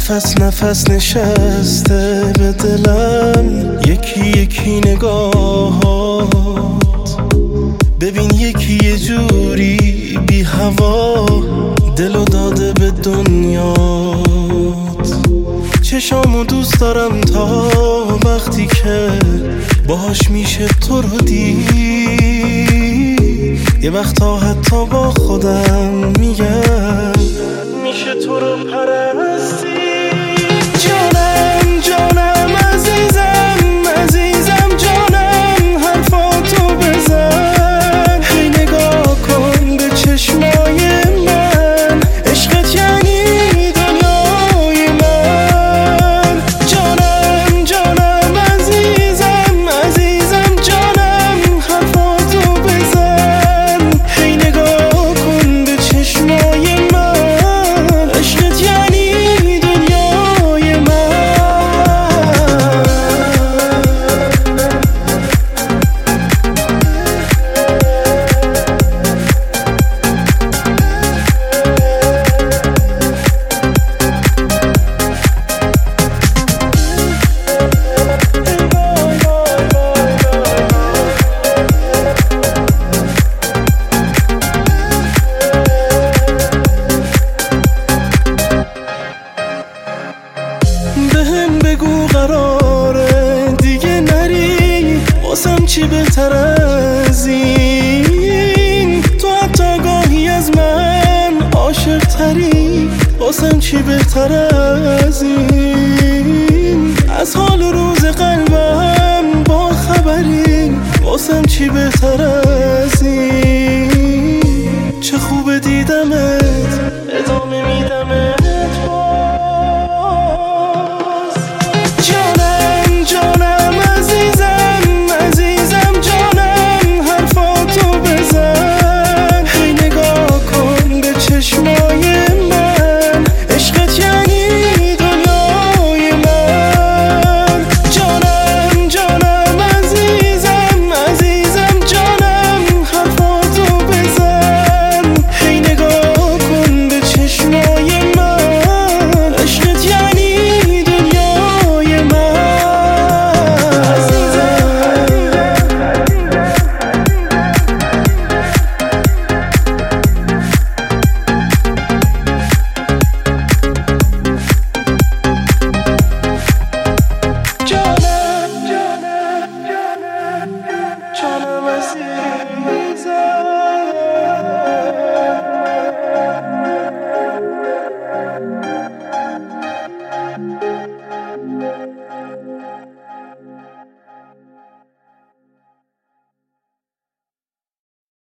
نفس نفس نشسته به دلم، یکی یکی نگاهات. ببین یکی یه جوری بی هوا دلو داده به دنیات. چشامو دوست دارم تا وقتی که باهاش میشه تو رو دید. یه وقتا حتی با خودم میگم میشه تو رو پرستی. جانم جانم عزیزم عزیزم جانم، حرفاتو بزن. هی نگاه کن به چشمای من، عشقت یعنی دنیای من. جانم جانم عزیزم عزیزم جانم، حرفاتو بزن. هی نگاه کن به چشمای من، عشقت یعنی دنیای من. بهم بگو قراره دیگه نری، واسم چی بهتر از این؟ تو حتی گاهی از من عاشق تری، واسم چی بهتر از این؟ از حال روز قلبم با خبری، واسم چی بهتر از این؟ چه خوب دیدمت ادامه